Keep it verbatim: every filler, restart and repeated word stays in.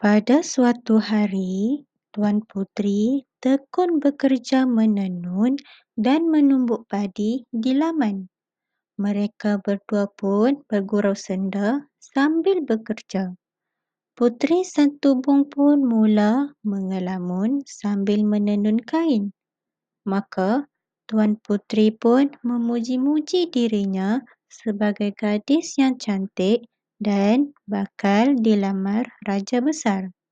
Pada suatu hari, Tuan Puteri tekun bekerja menenun dan menumbuk padi di laman. Mereka berdua pun bergurau senda sambil bekerja. Puteri Santubong pun mula mengelamun sambil menenun kain. Maka, Tuan Puteri pun memuji-muji dirinya sebagai gadis yang cantik dan bakal dilamar Raja Besar.